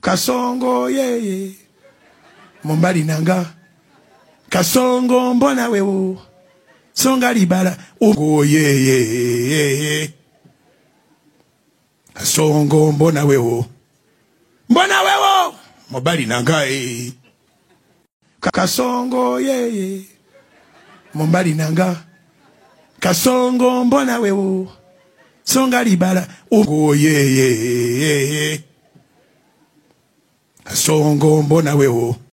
Kasongo ye Mombali nanga Kasongo mbona wewo Songa libala Ugo ye Kasongo mbona wewo Mombali nanga Kasongo ye Mombali nanga Kasongo mbona wewo Songa libala Ugo ye Kasongo mbona wewo